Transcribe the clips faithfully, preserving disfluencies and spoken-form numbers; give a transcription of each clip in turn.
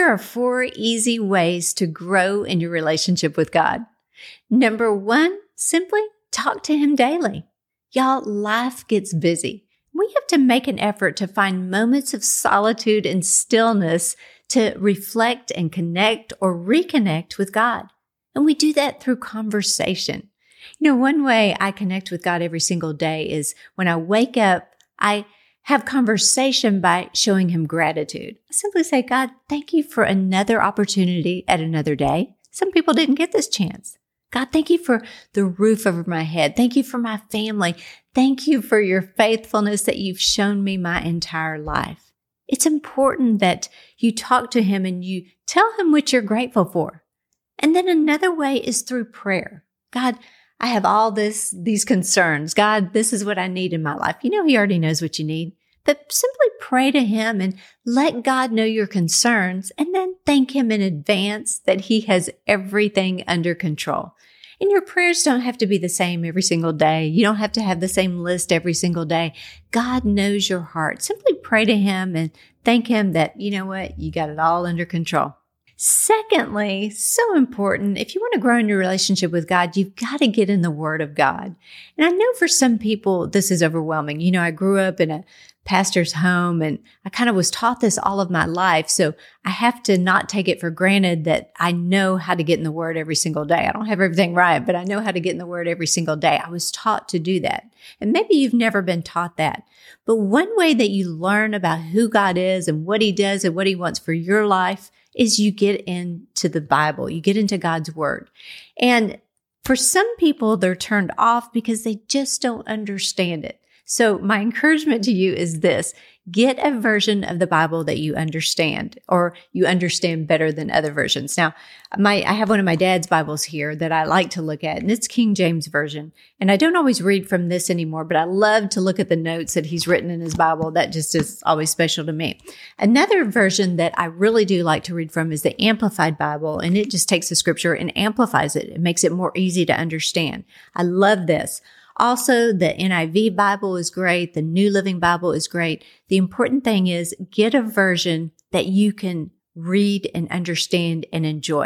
Here are four easy ways to grow in your relationship with God. Number one, simply talk to Him daily. Y'all, life gets busy. We have to make an effort to find moments of solitude and stillness to reflect and connect or reconnect with God. And we do that through conversation. You know, one way I connect with God every single day is when I wake up, I have conversation by showing Him gratitude. I simply say, God, thank you for another opportunity at another day. Some people didn't get this chance. God, thank you for the roof over my head. Thank you for my family. Thank you for your faithfulness that you've shown me my entire life. It's important that you talk to Him and you tell Him what you're grateful for. And then another way is through prayer. God, I have all this, these concerns. God, this is what I need in my life. You know, He already knows what you need, but simply pray to Him and let God know your concerns and then thank Him in advance that He has everything under control. And your prayers don't have to be the same every single day. You don't have to have the same list every single day. God knows your heart. Simply pray to Him and thank Him that, you know what, you got it all under control. Secondly, so important, if you want to grow in your relationship with God, you've got to get in the Word of God. And I know for some people, this is overwhelming. You know, I grew up in a pastor's home and I kind of was taught this all of my life. So I have to not take it for granted that I know how to get in the Word every single day. I don't have everything right, but I know how to get in the Word every single day. I was taught to do that. And maybe you've never been taught that. But one way that you learn about who God is and what He does and what He wants for your life is you get into the Bible, you get into God's Word. And for some people, they're turned off because they just don't understand it. So my encouragement to you is this: get a version of the Bible that you understand, or you understand better than other versions. Now, my I have one of my dad's Bibles here that I like to look at, and it's King James Version. And I don't always read from this anymore, but I love to look at the notes that he's written in his Bible. That just is always special to me. Another version that I really do like to read from is the Amplified Bible, and it just takes the scripture and amplifies it. It makes it more easy to understand. I love this. Also, the N I V Bible is great. The New Living Bible is great. The important thing is get a version that you can read and understand and enjoy.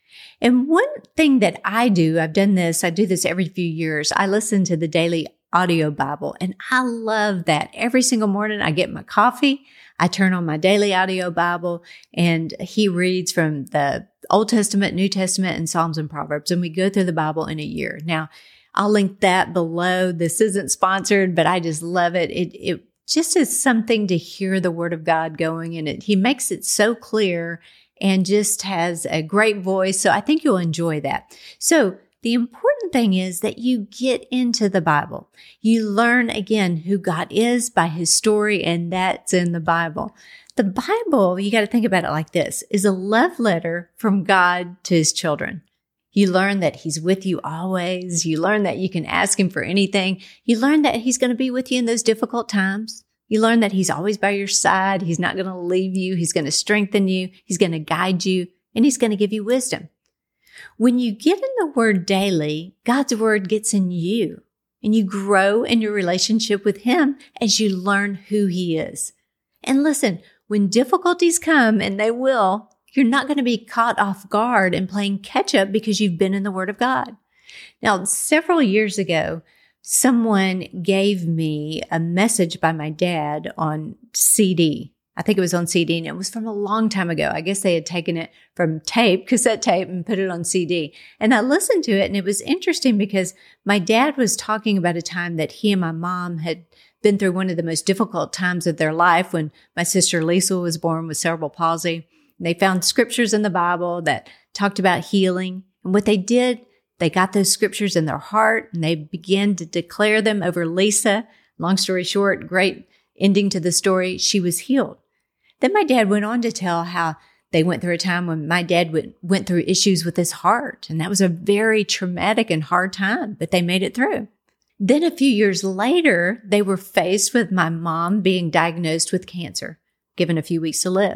And one thing that I do, I've done this, I do this every few years. I listen to the Daily Audio Bible, and I love that. Every single morning I get my coffee, I turn on my Daily Audio Bible, and he reads from the Old Testament, New Testament, and Psalms and Proverbs, and we go through the Bible in a year. Now, I'll link that below. This isn't sponsored, but I just love it. It it just is something to hear the Word of God going in it. He makes it so clear and just has a great voice. So I think you'll enjoy that. So the important thing is that you get into the Bible. You learn again who God is by His story, and that's in the Bible. The Bible, you got to think about it like this, is a love letter from God to His children. You learn that He's with you always. You learn that you can ask Him for anything. You learn that He's going to be with you in those difficult times. You learn that He's always by your side. He's not going to leave you. He's going to strengthen you. He's going to guide you, and He's going to give you wisdom. When you get in the Word daily, God's Word gets in you, and you grow in your relationship with Him as you learn who He is. And listen, when difficulties come, and they will, you're not going to be caught off guard and playing catch up because you've been in the Word of God. Now, several years ago, someone gave me a message by my dad on C D. I think it was on C D, and it was from a long time ago. I guess they had taken it from tape, cassette tape, and put it on C D. And I listened to it, and it was interesting because my dad was talking about a time that he and my mom had been through one of the most difficult times of their life when my sister Lisa was born with cerebral palsy. They found scriptures in the Bible that talked about healing. And what they did, they got those scriptures in their heart and they began to declare them over Lisa. Long story short, great ending to the story. She was healed. Then my dad went on to tell how they went through a time when my dad went, went through issues with his heart. And that was a very traumatic and hard time, but they made it through. Then a few years later, they were faced with my mom being diagnosed with cancer, given a few weeks to live.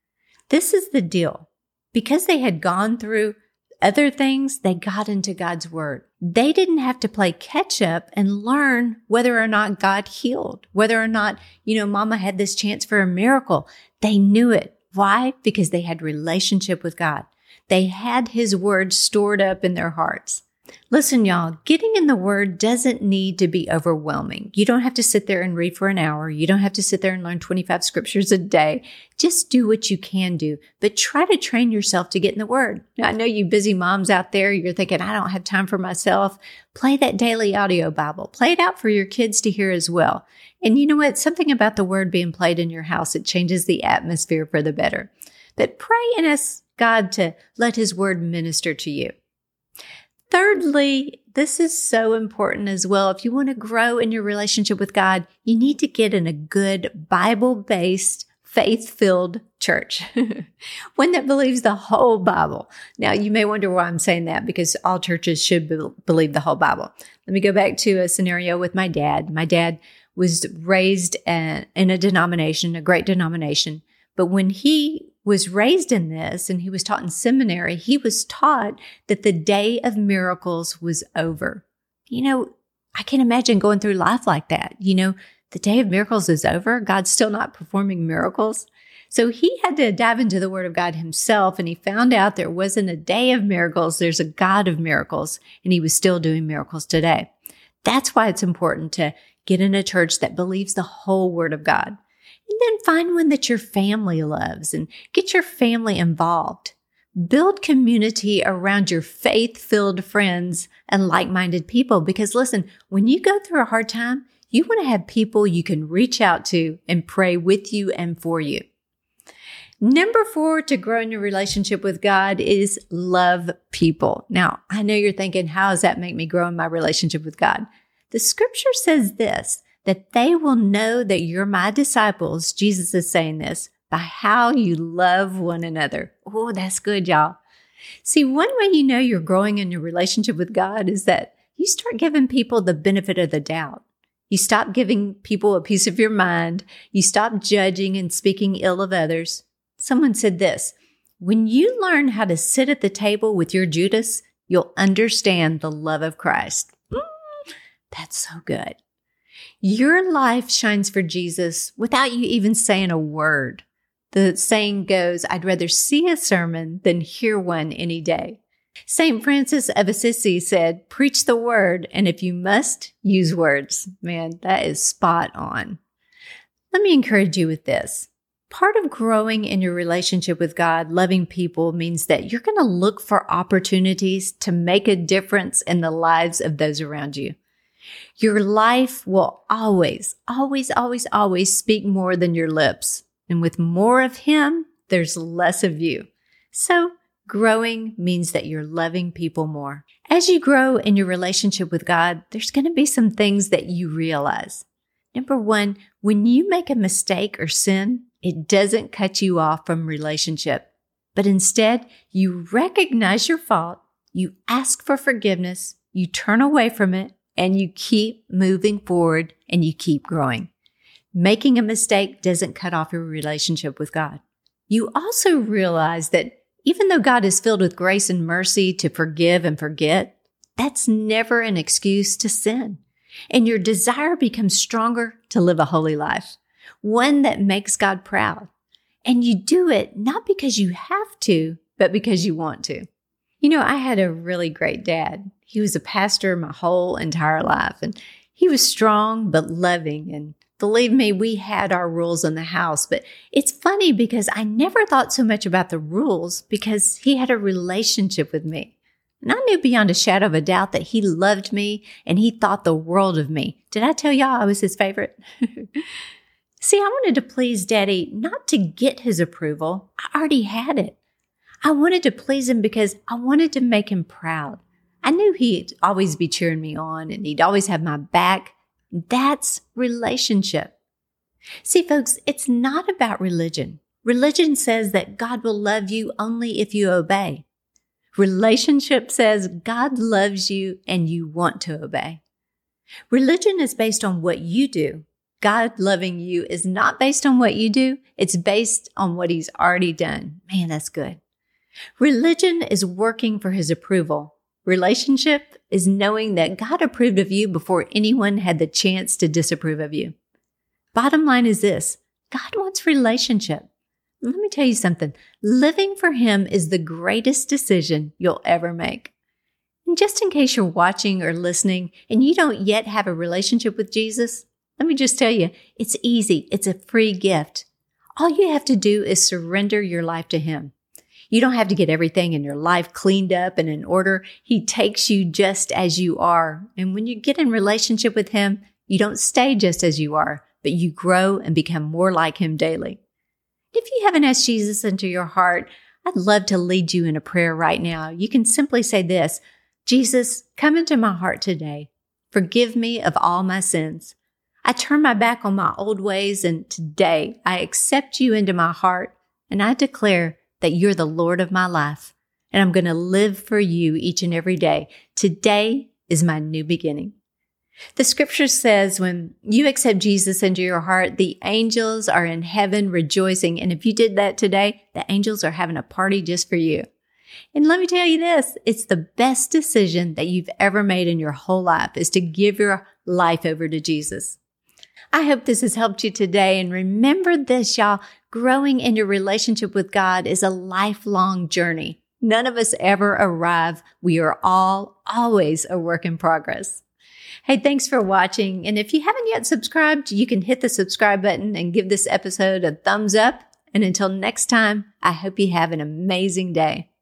This is the deal. Because they had gone through other things, they got into God's Word. They didn't have to play catch up and learn whether or not God healed, whether or not, you know, Mama had this chance for a miracle. They knew it. Why? Because they had relationship with God. They had His word stored up in their hearts. Listen, y'all, getting in the Word doesn't need to be overwhelming. You don't have to sit there and read for an hour. You don't have to sit there and learn twenty-five scriptures a day. Just do what you can do, but try to train yourself to get in the Word. Now, I know you busy moms out there, you're thinking, I don't have time for myself. Play that daily audio Bible. Play it out for your kids to hear as well. And you know what? Something about the Word being played in your house, it changes the atmosphere for the better. But pray and ask God to let His Word minister to you. Thirdly, this is so important as well. If you want to grow in your relationship with God, you need to get in a good Bible-based, faith-filled church. One that believes the whole Bible. Now, you may wonder why I'm saying that, because all churches should be- believe the whole Bible. Let me go back to a scenario with my dad. My dad was raised in a denomination, a great denomination. But when he was raised in this and he was taught in seminary, he was taught that the day of miracles was over. You know, I can't imagine going through life like that. You know, the day of miracles is over. God's still not performing miracles. So he had to dive into the Word of God himself, and he found out there wasn't a day of miracles. There's a God of miracles, and he was still doing miracles today. That's why it's important to get in a church that believes the whole Word of God. And then find one that your family loves and get your family involved. Build community around your faith-filled friends and like-minded people. Because listen, when you go through a hard time, you want to have people you can reach out to and pray with you and for you. Number four, to grow in your relationship with God is love people. Now, I know you're thinking, how does that make me grow in my relationship with God? The scripture says this, that they will know that you're my disciples. Jesus is saying this by how you love one another. Oh, that's good, y'all. See, one way you know you're growing in your relationship with God is that you start giving people the benefit of the doubt. You stop giving people a piece of your mind. You stop judging and speaking ill of others. Someone said this, when you learn how to sit at the table with your Judas, you'll understand the love of Christ. Mm, that's so good. Your life shines for Jesus without you even saying a word. The saying goes, I'd rather see a sermon than hear one any day. Saint Francis of Assisi said, preach the word, and if you must, use words. Man, that is spot on. Let me encourage you with this. Part of growing in your relationship with God, loving people, means that you're going to look for opportunities to make a difference in the lives of those around you. Your life will always, always, always, always speak more than your lips. And with more of Him, there's less of you. So growing means that you're loving people more. As you grow in your relationship with God, there's going to be some things that you realize. Number one, when you make a mistake or sin, it doesn't cut you off from relationship. But instead, you recognize your fault, you ask for forgiveness, you turn away from it, and you keep moving forward and you keep growing. Making a mistake doesn't cut off your relationship with God. You also realize that even though God is filled with grace and mercy to forgive and forget, that's never an excuse to sin. And your desire becomes stronger to live a holy life, one that makes God proud. And you do it not because you have to, but because you want to. You know, I had a really great dad. He was a pastor my whole entire life, and he was strong but loving. And believe me, we had our rules in the house. But it's funny because I never thought so much about the rules because he had a relationship with me. And I knew beyond a shadow of a doubt that he loved me and he thought the world of me. Did I tell y'all I was his favorite? See, I wanted to please Daddy not to get his approval. I already had it. I wanted to please him because I wanted to make him proud. I knew he'd always be cheering me on and he'd always have my back. That's relationship. See, folks, it's not about religion. Religion says that God will love you only if you obey. Relationship says God loves you and you want to obey. Religion is based on what you do. God loving you is not based on what you do. It's based on what He's already done. Man, that's good. Religion is working for His approval. Relationship is knowing that God approved of you before anyone had the chance to disapprove of you. Bottom line is this: God wants relationship. Let me tell you something. Living for Him is the greatest decision you'll ever make. And just in case you're watching or listening and you don't yet have a relationship with Jesus, let me just tell you, it's easy. It's a free gift. All you have to do is surrender your life to Him. You don't have to get everything in your life cleaned up and in order. He takes you just as you are. And when you get in relationship with Him, you don't stay just as you are, but you grow and become more like Him daily. If you haven't asked Jesus into your heart, I'd love to lead you in a prayer right now. You can simply say this: Jesus, come into my heart today. Forgive me of all my sins. I turn my back on my old ways, and today I accept you into my heart, and I declare that you're the Lord of my life, and I'm going to live for you each and every day. Today is my new beginning. The scripture says when you accept Jesus into your heart, the angels are in heaven rejoicing. And if you did that today, the angels are having a party just for you. And let me tell you this, it's the best decision that you've ever made in your whole life is to give your life over to Jesus. I hope this has helped you today. And remember this, y'all, growing in your relationship with God is a lifelong journey. None of us ever arrive. We are all always a work in progress. Hey, thanks for watching. And if you haven't yet subscribed, you can hit the subscribe button and give this episode a thumbs up. And until next time, I hope you have an amazing day.